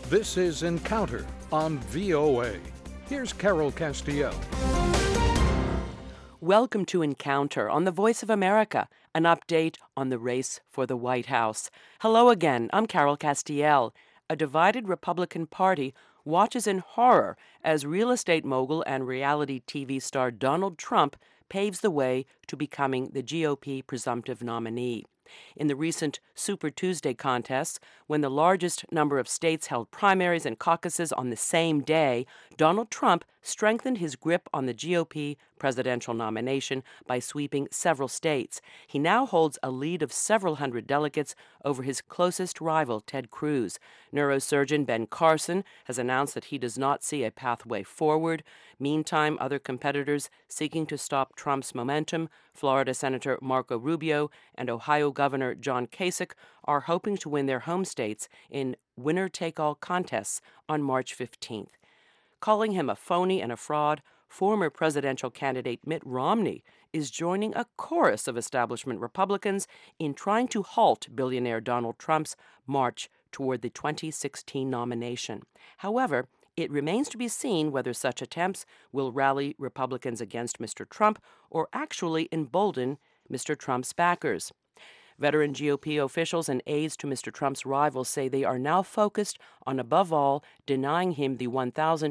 This is Encounter on VOA. Here's Carol Castiel. Welcome to Encounter on the Voice of America, an update on the race for the White House. Hello again, I'm Carol Castiel. A divided Republican Party watches in horror as real estate mogul and reality TV star Donald Trump paves the way to becoming the GOP presumptive nominee. In the recent Super Tuesday contests, when the largest number of states held primaries and caucuses on the same day, Donald Trump strengthened his grip on the GOP presidential nomination by sweeping several states. He now holds a lead of several hundred delegates over his closest rival, Ted Cruz. Neurosurgeon Ben Carson has announced that he does not see a pathway forward. Meantime, other competitors seeking to stop Trump's momentum, Florida Senator Marco Rubio and Ohio Governor John Kasich, are hoping to win their home states in winner-take-all contests on March 15th. Calling him a phony and a fraud, former presidential candidate Mitt Romney is joining a chorus of establishment Republicans in trying to halt billionaire Donald Trump's march toward the 2016 nomination. However, it remains to be seen whether such attempts will rally Republicans against Mr. Trump or actually embolden Mr. Trump's backers. Veteran GOP officials and aides to Mr. Trump's rivals say they are now focused on, above all, denying him the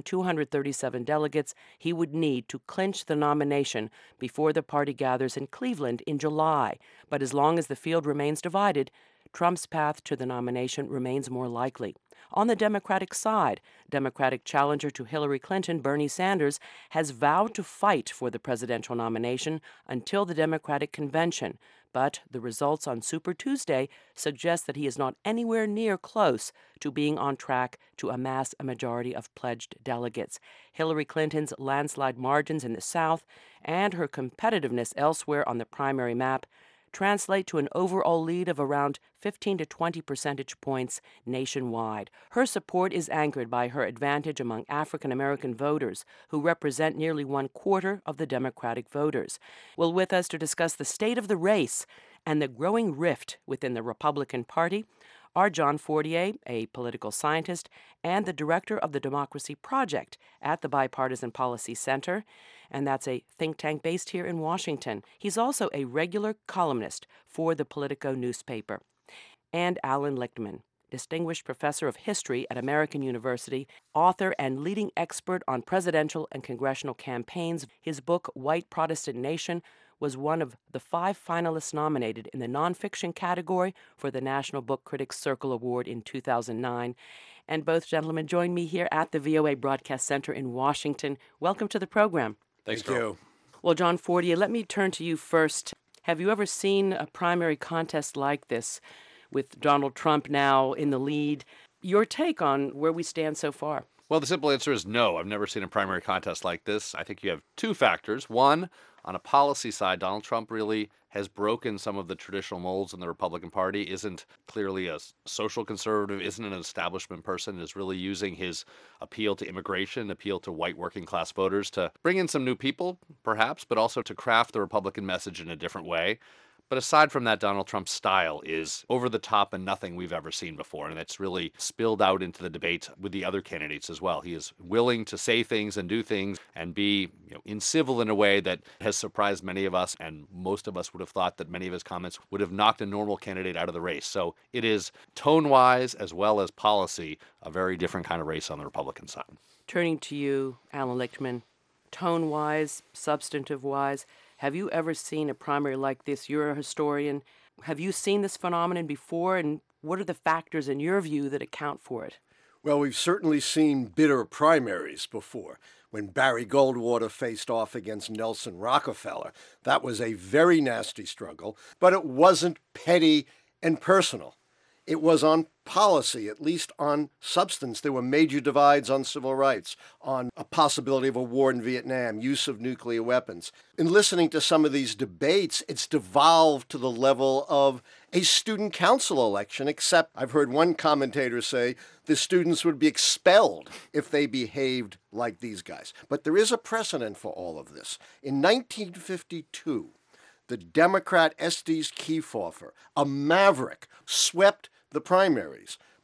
1,237 delegates he would need to clinch the nomination before the party gathers in Cleveland in July. But as long as the field remains divided, Trump's path to the nomination remains more likely. On the Democratic side, Democratic challenger to Hillary Clinton, Bernie Sanders, has vowed to fight for the presidential nomination until the Democratic convention. But the results on Super Tuesday suggest that he is not anywhere near close to being on track to amass a majority of pledged delegates. Hillary Clinton's landslide margins in the South and her competitiveness elsewhere on the primary map translate to an overall lead of around 15 to 20 percentage points nationwide. Her support is anchored by her advantage among African American voters, who represent nearly 1/4 of the Democratic voters. Well, with us to discuss the state of the race and the growing rift within the Republican Party are John Fortier, a political scientist and the director of the Democracy Project at the Bipartisan Policy Center, and that's a think tank based here in Washington. He's also a regular columnist for the Politico newspaper. And Alan Lichtman, distinguished professor of history at American University, author and leading expert on presidential and congressional campaigns. His book, White Protestant Nation, was one of the 5 finalists nominated in the nonfiction category for the National Book Critics Circle Award in 2009. And both gentlemen join me here at the VOA Broadcast Center in Washington. Welcome to the program. Thank you. Well, John Fortier, let me turn to you first. Have you ever seen a primary contest like this with Donald Trump now in the lead? Your take on where we stand so far? Well, the simple answer is no. I've never seen a primary contest like this. I think you have 2 factors. One, on a policy side, Donald Trump really has broken some of the traditional molds in the Republican Party, isn't clearly a social conservative, isn't an establishment person, is really using his appeal to immigration, appeal to white working class voters to bring in some new people, perhaps, but also to craft the Republican message in a different way. But aside from that, Donald Trump's style is over the top and nothing we've ever seen before. And it's really spilled out into the debate with the other candidates as well. He is willing to say things and do things and be incivil in a way that has surprised many of us. And most of us would have thought that many of his comments would have knocked a normal candidate out of the race. So it is tone-wise as well as policy, a very different kind of race on the Republican side. Turning to you, Alan Lichtman, tone-wise, substantive-wise, have you ever seen a primary like this? You're a historian. Have you seen this phenomenon before, and what are the factors in your view that account for it? Well, we've certainly seen bitter primaries before. When Barry Goldwater faced off against Nelson Rockefeller, that was a very nasty struggle, but it wasn't petty and personal. It was on policy, at least on substance. There were major divides on civil rights, on a possibility of a war in Vietnam, use of nuclear weapons. In listening to some of these debates, it's devolved to the level of a student council election, except I've heard one commentator say the students would be expelled if they behaved like these guys. But there is a precedent for all of this. In 1952, the Democrat Estes Kefauver, a maverick, swept the primaries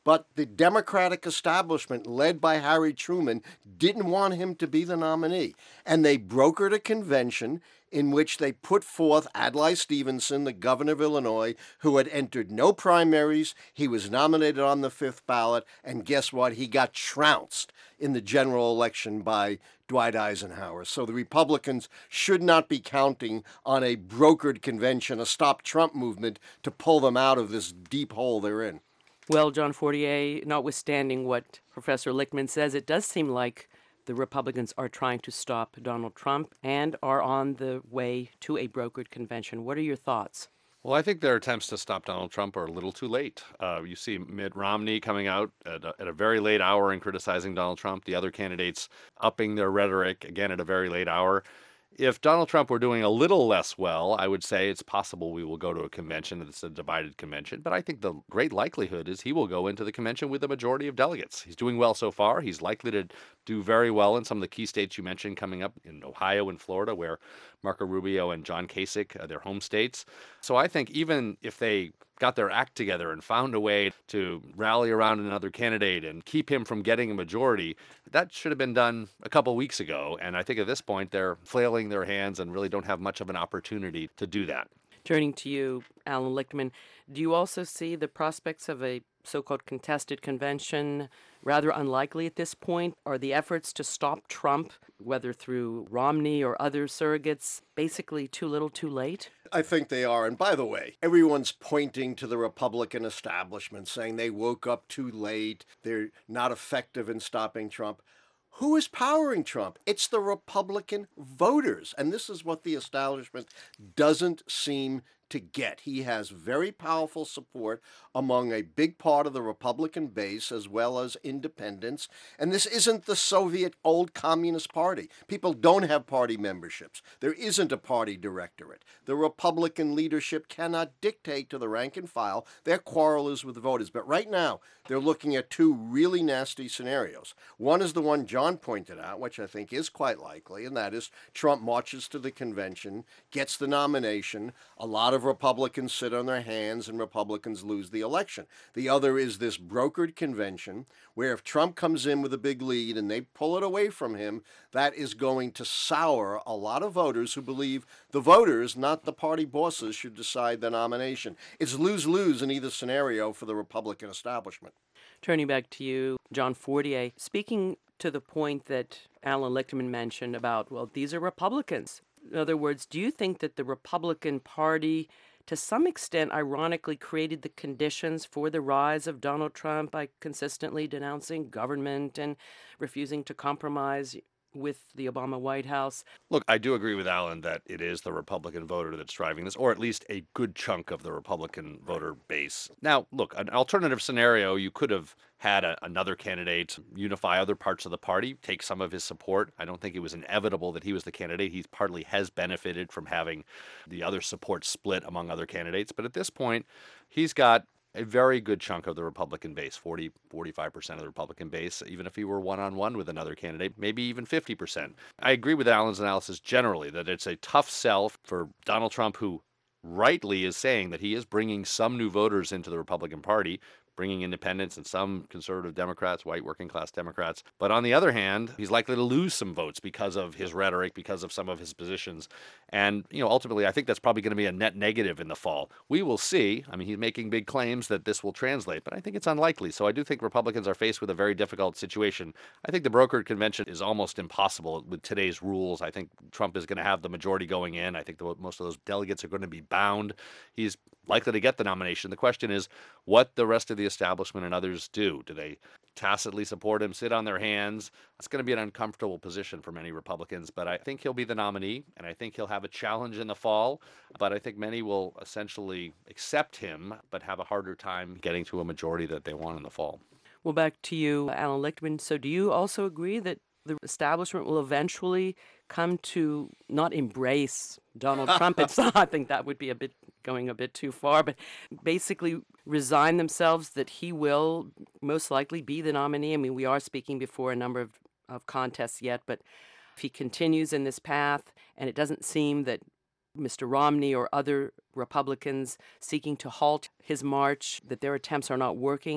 But the Democratic establishment, led by Harry Truman, didn't want him to be the nominee. And they brokered a convention in which they put forth Adlai Stevenson, the governor of Illinois, who had entered no primaries. He was nominated on the fifth ballot, and guess what? He got trounced in the general election by Dwight Eisenhower. So the Republicans should not be counting on a brokered convention, a Stop Trump movement, to pull them out of this deep hole they're in. Well, John Fortier, notwithstanding what Professor Lichtman says, it does seem like the Republicans are trying to stop Donald Trump and are on the way to a brokered convention. What are your thoughts? Well, I think their attempts to stop Donald Trump are a little too late. You see Mitt Romney coming out at a very late hour and criticizing Donald Trump, the other candidates upping their rhetoric again at a very late hour. If Donald Trump were doing a little less well, I would say it's possible we will go to a convention that's a divided convention. But I think the great likelihood is he will go into the convention with a majority of delegates. He's doing well so far. He's likely to do very well in some of the key states you mentioned coming up in Ohio and Florida, where Marco Rubio and John Kasich are their home states. So I think even if they got their act together and found a way to rally around another candidate and keep him from getting a majority, that should have been done a couple weeks ago. And I think at this point, they're flailing their hands and really don't have much of an opportunity to do that. Turning to you, Alan Lichtman, do you also see the prospects of a so-called contested convention rather unlikely at this point? Are the efforts to stop Trump, whether through Romney or other surrogates, basically too little too late? I think they are. And by the way, everyone's pointing to the Republican establishment, saying they woke up too late, they're not effective in stopping Trump. Who is powering Trump? It's the Republican voters. And this is what the establishment doesn't seem to get. He has very powerful support among a big part of the Republican base as well as independents. And this isn't the Soviet old Communist Party. People don't have party memberships. There isn't a party directorate. The Republican leadership cannot dictate to the rank and file. Their quarrel is with the voters. But right now, they're looking at two really nasty scenarios. One is the one John pointed out, which I think is quite likely, and that is Trump marches to the convention, gets the nomination, a lot of Republicans sit on their hands and Republicans lose the election. The other is this brokered convention where if Trump comes in with a big lead and they pull it away from him, that is going to sour a lot of voters who believe the voters, not the party bosses, should decide the nomination. It's lose-lose in either scenario for the Republican establishment. Turning back to you, John Fortier, speaking to the point that Alan Lichtman mentioned about, well, these are Republicans. In other words, do you think that the Republican Party, to some extent, ironically created the conditions for the rise of Donald Trump by consistently denouncing government and refusing to compromise with the Obama White House? Look, I do agree with Alan that it is the Republican voter that's driving this, or at least a good chunk of the Republican voter base. Now, look, an alternative scenario, you could have had another candidate unify other parts of the party, take some of his support. I don't think it was inevitable that he was the candidate. He partly has benefited from having the other support split among other candidates. But at this point, he's got a very good chunk of the Republican base, 45% of the Republican base, even if he were one-on-one with another candidate, maybe even 50%. I agree with Alan's analysis generally that it's a tough sell for Donald Trump, who rightly is saying that he is bringing some new voters into the Republican Party, bringing independents and some conservative Democrats, white working class Democrats. But on the other hand, he's likely to lose some votes because of his rhetoric, because of some of his positions. And, ultimately, I think that's probably going to be a net negative in the fall. We will see. I mean, he's making big claims that this will translate, but I think it's unlikely. So I do think Republicans are faced with a very difficult situation. I think the brokered convention is almost impossible with today's rules. I think Trump is going to have the majority going in. I think most of those delegates are going to be bound. He's likely to get the nomination. The question is what the rest of the establishment and others do. Do they tacitly support him, sit on their hands? It's going to be an uncomfortable position for many Republicans, but I think he'll be the nominee, and I think he'll have a challenge in the fall. But I think many will essentially accept him, but have a harder time getting to a majority that they want in the fall. Well, back to you, Alan Lichtman. So do you also agree that the establishment will eventually come to not embrace Donald Trump itself? I think that would be going a bit too far, but basically resign themselves that he will most likely be the nominee. I mean, we are speaking before a number of contests yet, but if he continues in this path, and it doesn't seem that Mr. Romney or other Republicans seeking to halt his march, that their attempts are not working,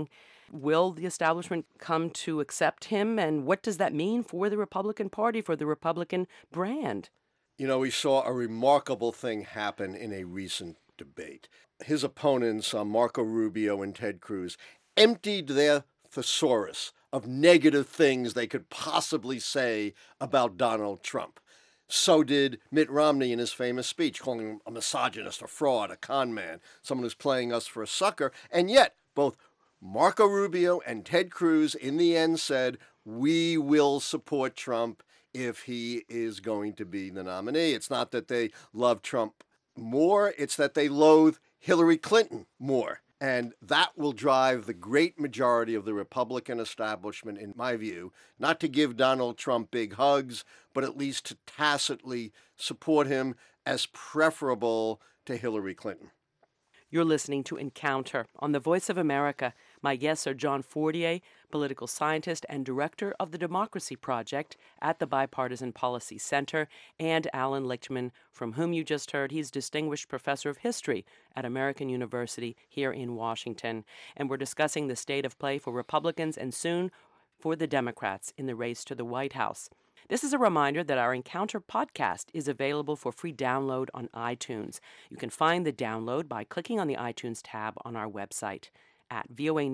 Will the establishment come to accept him? And what does that mean for the Republican Party, for the Republican brand? You know, we saw a remarkable thing happen in a recent debate. His opponents, Marco Rubio and Ted Cruz, emptied their thesaurus of negative things they could possibly say about Donald Trump. So did Mitt Romney in his famous speech, calling him a misogynist, a fraud, a con man, someone who's playing us for a sucker. And yet, both Marco Rubio and Ted Cruz in the end said, we will support Trump if he is going to be the nominee. It's not that they love Trump more, it's that they loathe Hillary Clinton more. And that will drive the great majority of the Republican establishment, in my view, not to give Donald Trump big hugs, but at least to tacitly support him as preferable to Hillary Clinton. You're listening to Encounter on the Voice of America. My guests are John Fortier, political scientist and director of the Democracy Project at the Bipartisan Policy Center, and Alan Lichtman, from whom you just heard. He's Distinguished Professor of History at American University here in Washington. And we're discussing the state of play for Republicans and soon for the Democrats in the race to the White House. This is a reminder that our Encounter podcast is available for free download on iTunes. You can find the download by clicking on the iTunes tab on our website at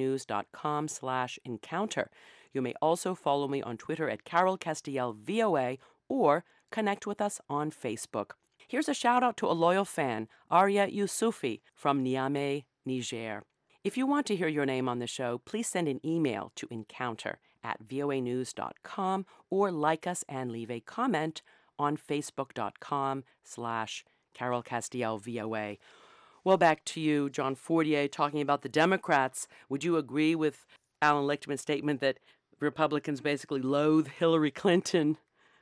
voanews.com/encounter. You may also follow me on Twitter at Carol Castiel VOA or connect with us on Facebook. Here's a shout out to a loyal fan, Arya Youssoufi from Niamey, Niger. If you want to hear your name on the show, please send an email to encounter@voanews.com or like us and leave a comment on facebook.com/Carol Castiel VOA. Well, back to you, John Fortier, talking about the Democrats. Would you agree with Alan Lichtman's statement that Republicans basically loathe Hillary Clinton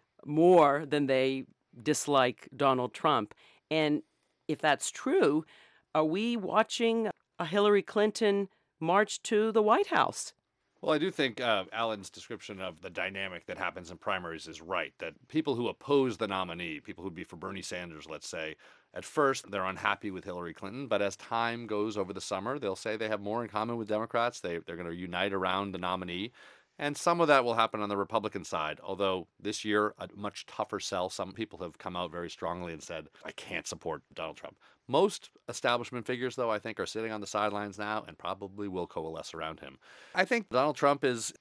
more than they dislike Donald Trump? And if that's true, are we watching a Hillary Clinton march to the White House? Well, I do think Alan's description of the dynamic that happens in primaries is right, that people who oppose the nominee, people who'd be for Bernie Sanders, let's say, at first they're unhappy with Hillary Clinton, but as time goes over the summer, they'll say they have more in common with Democrats. They're going to unite around the nominee. And some of that will happen on the Republican side, although this year, a much tougher sell. Some people have come out very strongly and said, I can't support Donald Trump. Most establishment figures, though, I think are sitting on the sidelines now and probably will coalesce around him. I think Donald Trump is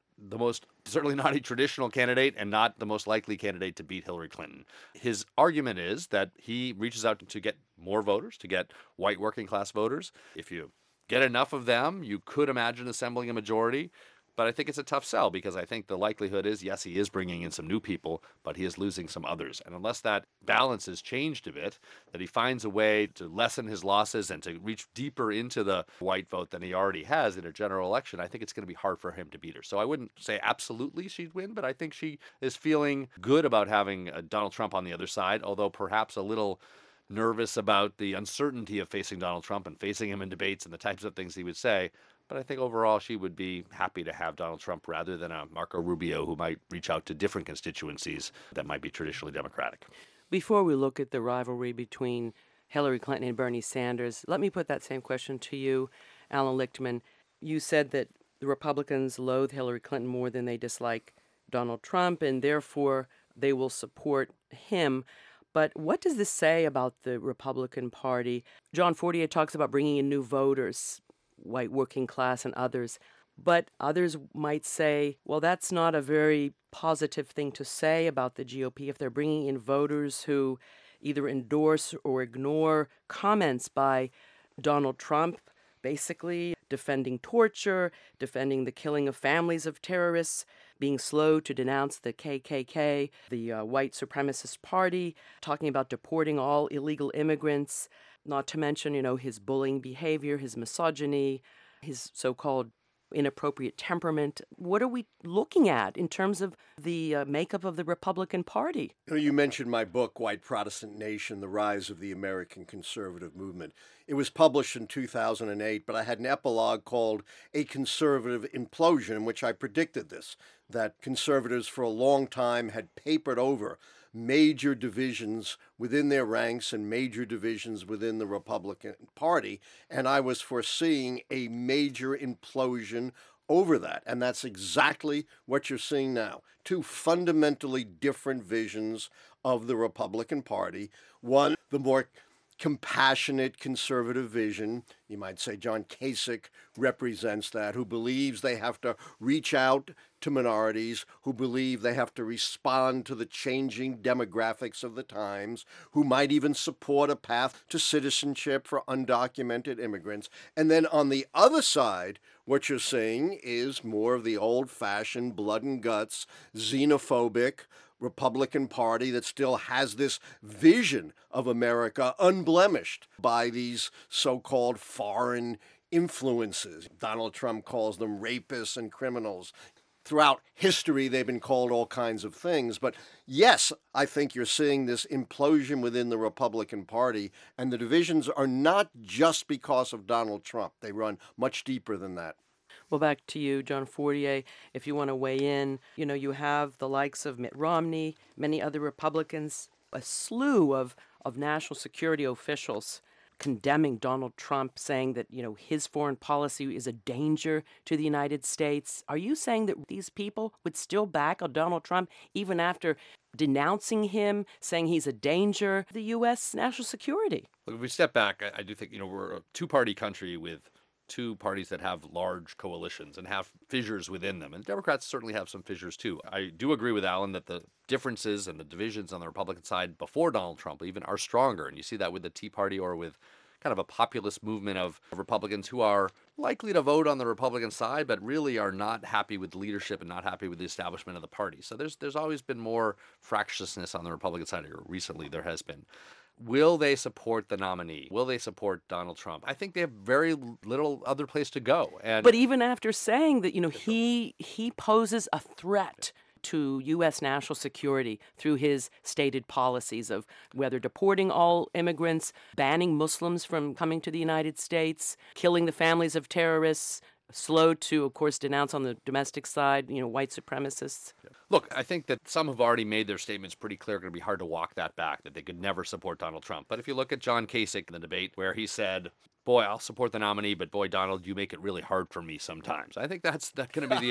certainly not a traditional candidate and not the most likely candidate to beat Hillary Clinton. His argument is that he reaches out to get more voters, to get white working class voters. If you get enough of them, you could imagine assembling a majority. But I think it's a tough sell because I think the likelihood is, yes, he is bringing in some new people, but he is losing some others. And unless that balance is changed a bit, that he finds a way to lessen his losses and to reach deeper into the white vote than he already has in a general election, I think it's going to be hard for him to beat her. So I wouldn't say absolutely she'd win, but I think she is feeling good about having Donald Trump on the other side, although perhaps a little nervous about the uncertainty of facing Donald Trump and facing him in debates and the types of things he would say. But I think overall she would be happy to have Donald Trump rather than a Marco Rubio who might reach out to different constituencies that might be traditionally Democratic. Before we look at the rivalry between Hillary Clinton and Bernie Sanders, let me put that same question to you, Alan Lichtman. You said that the Republicans loathe Hillary Clinton more than they dislike Donald Trump, and therefore they will support him. But what does this say about the Republican Party? John Fortier talks about bringing in new voters, white working class and others. But others might say, well, that's not a very positive thing to say about the GOP if they're bringing in voters who either endorse or ignore comments by Donald Trump, basically defending torture, defending the killing of families of terrorists, being slow to denounce the KKK, the white supremacist party, talking about deporting all illegal immigrants, not to mention, his bullying behavior, his misogyny, his so-called inappropriate temperament. What are we looking at in terms of the makeup of the Republican Party? You mentioned my book, White Protestant Nation, The Rise of the American Conservative Movement. It was published in 2008, but I had an epilogue called A Conservative Implosion, in which I predicted this, that conservatives for a long time had papered over major divisions within their ranks and major divisions within the Republican Party, and I was foreseeing a major implosion over that. And that's exactly what you're seeing now. Two fundamentally different visions of the Republican Party. One, the more compassionate conservative vision. You might say John Kasich represents that, who believes they have to reach out to minorities, who believe they have to respond to the changing demographics of the times, who might even support a path to citizenship for undocumented immigrants. And then on the other side, what you're seeing is more of the old-fashioned blood and guts, xenophobic Republican Party that still has this vision of America unblemished by these so-called foreign influences. Donald Trump calls them rapists and criminals. Throughout history, they've been called all kinds of things. But yes, I think you're seeing this implosion within the Republican Party, and the divisions are not just because of Donald Trump. They run much deeper than that. Well, back to you, John Fortier, if you want to weigh in. You have the likes of Mitt Romney, many other Republicans, a slew of national security officials condemning Donald Trump, saying that, his foreign policy is a danger to the United States. Are you saying that these people would still back Donald Trump even after denouncing him, saying he's a danger to the U.S. national security? Look, if we step back, I do think, we're a two-party country with two parties that have large coalitions and have fissures within them. And Democrats certainly have some fissures too. I do agree with Alan that the differences and the divisions on the Republican side before Donald Trump even are stronger. And you see that with the Tea Party or with kind of a populist movement of Republicans who are likely to vote on the Republican side, but really are not happy with leadership and not happy with the establishment of the party. So there's always been more fractiousness on the Republican side, or recently there has been. Will they support the nominee? Will they support Donald Trump? I think they have very little other place to go. But even after saying that, he poses a threat to U.S. national security through his stated policies of whether deporting all immigrants, banning Muslims from coming to the United States, killing the families of terrorists, slow to, of course, denounce on the domestic side, white supremacists. Look, I think that some have already made their statements pretty clear. It's going to be hard to walk that back, that they could never support Donald Trump. But if you look at John Kasich in the debate where he said, boy, I'll support the nominee, but boy, Donald, you make it really hard for me sometimes. I think that's going to be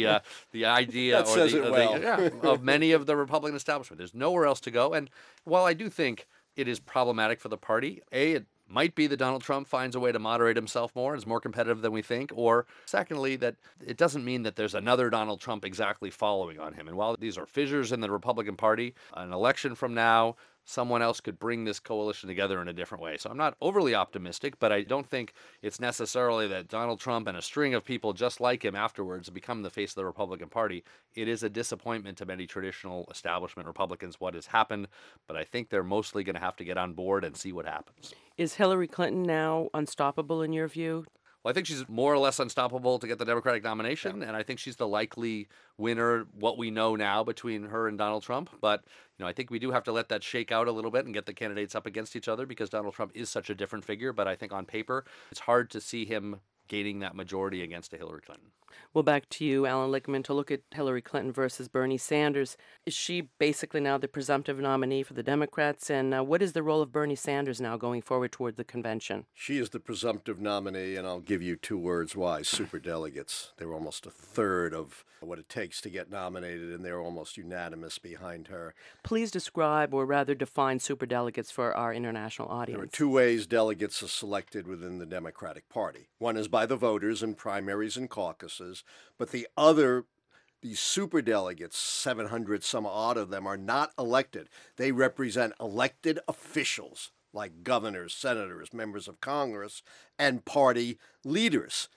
the idea that says it well. Of many of the Republican establishment. There's nowhere else to go. And while I do think it is problematic for the party, it might be that Donald Trump finds a way to moderate himself more, is more competitive than we think, or secondly, that it doesn't mean that there's another Donald Trump exactly following on him. And while these are fissures in the Republican Party, an election from now, someone else could bring this coalition together in a different way. So I'm not overly optimistic, but I don't think it's necessarily that Donald Trump and a string of people just like him afterwards become the face of the Republican Party. It is a disappointment to many traditional establishment Republicans what has happened, but I think they're mostly going to have to get on board and see what happens. Is Hillary Clinton now unstoppable in your view? Well, I think she's more or less unstoppable to get the Democratic nomination, and I think she's the likely winner, what we know now, between her and Donald Trump. But, I think we do have to let that shake out a little bit and get the candidates up against each other because Donald Trump is such a different figure. But I think on paper, it's hard to see him gaining that majority against a Hillary Clinton. Well, back to you, Alan Lichtman, to look at Hillary Clinton versus Bernie Sanders. Is she basically now the presumptive nominee for the Democrats? And what is the role of Bernie Sanders now going forward toward the convention? She is the presumptive nominee, and I'll give you 2 words why. Superdelegates. They're almost a third of what it takes to get nominated, and they're almost unanimous behind her. Please describe, or rather define, superdelegates for our international audience. There are 2 ways delegates are selected within the Democratic Party. One is by the voters in primaries and caucuses, but the other, these superdelegates, 700 some odd of them, are not elected. They represent elected officials like governors, senators, members of Congress, and party leaders.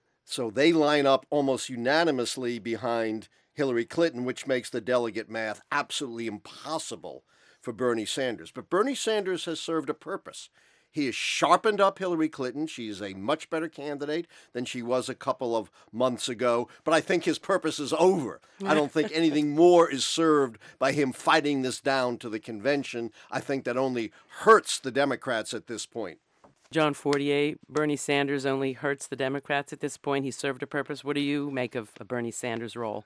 So they line up almost unanimously behind Hillary Clinton, which makes the delegate math absolutely impossible for Bernie Sanders. But Bernie Sanders has served a purpose. He has sharpened up Hillary Clinton. She's a much better candidate than she was a couple of months ago. But I think his purpose is over. I don't think anything more is served by him fighting this down to the convention. I think that only hurts the Democrats at this point. John Fortier, Bernie Sanders only hurts the Democrats at this point. He served a purpose. What do you make of Bernie Sanders' role?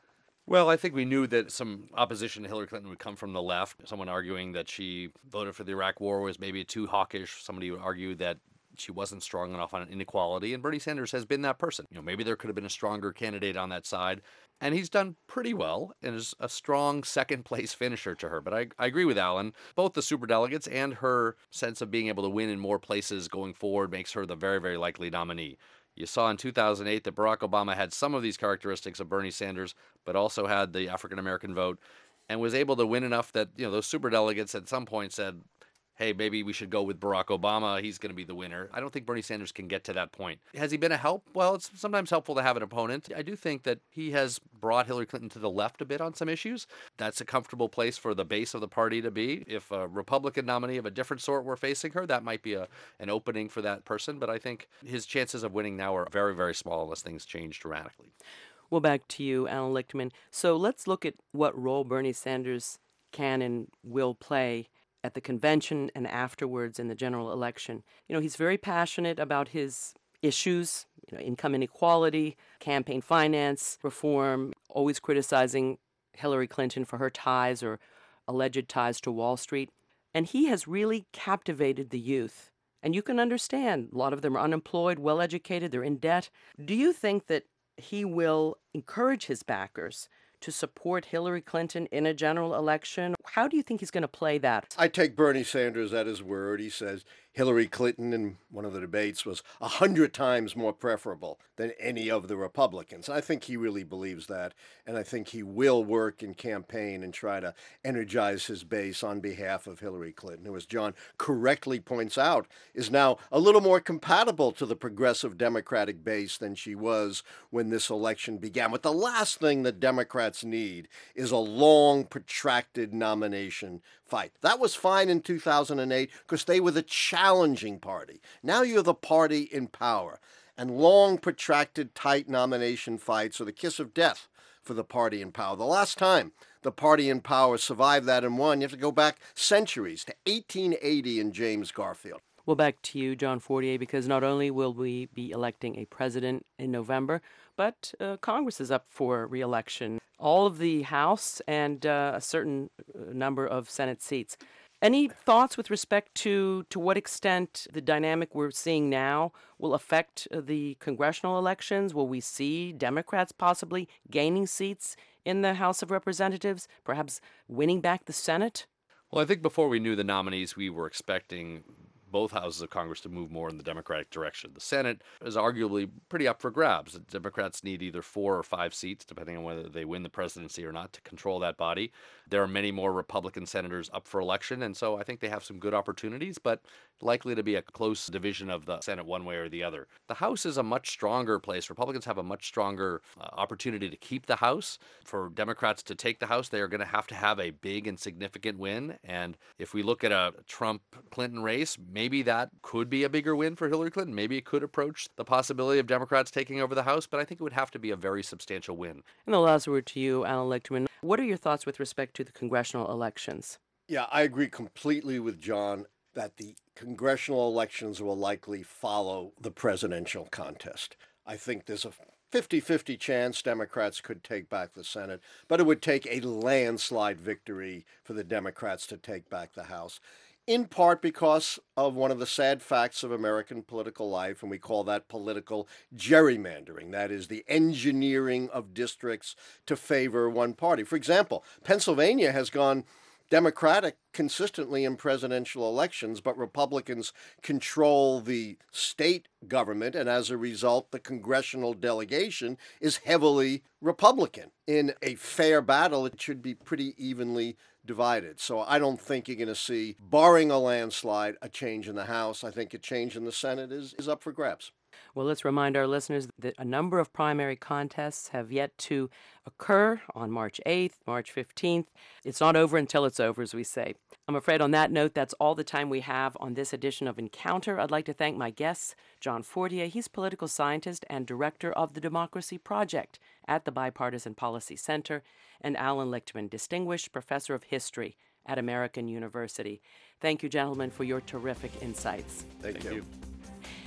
Well, I think we knew that some opposition to Hillary Clinton would come from the left. Someone arguing that she voted for the Iraq War was maybe too hawkish. Somebody would argue that she wasn't strong enough on inequality, and Bernie Sanders has been that person. Maybe there could have been a stronger candidate on that side, and he's done pretty well and is a strong second-place finisher to her. But I agree with Alan. Both the superdelegates and her sense of being able to win in more places going forward makes her the very, very likely nominee. You saw in 2008 that Barack Obama had some of these characteristics of Bernie Sanders, but also had the African-American vote and was able to win enough that, those superdelegates at some point said, hey, maybe we should go with Barack Obama. He's going to be the winner. I don't think Bernie Sanders can get to that point. Has he been a help? Well, it's sometimes helpful to have an opponent. I do think that he has brought Hillary Clinton to the left a bit on some issues. That's a comfortable place for the base of the party to be. If a Republican nominee of a different sort were facing her, that might be an opening for that person. But I think his chances of winning now are very, very small unless things change dramatically. Well, back to you, Alan Lichtman. So let's look at what role Bernie Sanders can and will play at the convention and afterwards in the general election. He's very passionate about his issues, income inequality, campaign finance reform, always criticizing Hillary Clinton for her ties or alleged ties to Wall Street. And he has really captivated the youth. And you can understand, a lot of them are unemployed, well-educated, they're in debt. Do you think that he will encourage his backers to support Hillary Clinton in a general election? How do you think he's going to play that? I take Bernie Sanders at his word. He says Hillary Clinton in one of the debates was 100 times more preferable than any of the Republicans. I think he really believes that, and I think he will work and campaign and try to energize his base on behalf of Hillary Clinton, who, as John correctly points out, is now a little more compatible to the progressive Democratic base than she was when this election began. But the last thing that Democrats need is a long, protracted nomination fight. That was fine in 2008 because they were the challenging party. Now you're the party in power. And long, protracted, tight nomination fights are the kiss of death for the party in power. The last time the party in power survived that and won, you have to go back centuries to 1880 in James Garfield. Well, back to you, John Fortier, because not only will we be electing a president in November, but Congress is up for re-election. All of the House and a certain number of Senate seats. Any thoughts with respect to what extent the dynamic we're seeing now will affect the congressional elections? Will we see Democrats possibly gaining seats in the House of Representatives, perhaps winning back the Senate? Well, I think before we knew the nominees, we were expecting both houses of Congress to move more in the Democratic direction. The Senate is arguably pretty up for grabs. The Democrats need either 4 or 5 seats, depending on whether they win the presidency or not, to control that body. There are many more Republican senators up for election, and so I think they have some good opportunities, but likely to be a close division of the Senate one way or the other. The House is a much stronger place. Republicans have a much stronger opportunity to keep the House. For Democrats to take the House, they are going to have a big and significant win, and if we look at a Trump-Clinton race, maybe that could be a bigger win for Hillary Clinton. Maybe it could approach the possibility of Democrats taking over the House, but I think it would have to be a very substantial win. And the last word to you, Alan Lichtman. What are your thoughts with respect to the congressional elections? Yeah, I agree completely with John that the congressional elections will likely follow the presidential contest. I think there's a 50-50 chance Democrats could take back the Senate, but it would take a landslide victory for the Democrats to take back the House, in part because of one of the sad facts of American political life, and we call that political gerrymandering. That is the engineering of districts to favor one party. For example, Pennsylvania has gone Democratic consistently in presidential elections, but Republicans control the state government, and as a result, the congressional delegation is heavily Republican. In a fair battle, it should be pretty evenly divided. So I don't think you're going to see, barring a landslide, a change in the House. I think a change in the Senate is up for grabs. Well, let's remind our listeners that a number of primary contests have yet to occur on March 8th, March 15th. It's not over until it's over, as we say. I'm afraid on that note, that's all the time we have on this edition of Encounter. I'd like to thank my guests, John Fortier. He's political scientist and director of the Democracy Project at the Bipartisan Policy Center, and Alan Lichtman, distinguished professor of history at American University. Thank you, gentlemen, for your terrific insights. Thank you.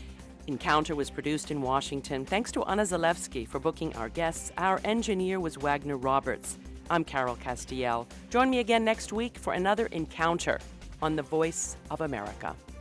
Encounter was produced in Washington. Thanks to Anna Zalewski for booking our guests. Our engineer was Wagner Roberts. I'm Carol Castiel. Join me again next week for another Encounter on the Voice of America.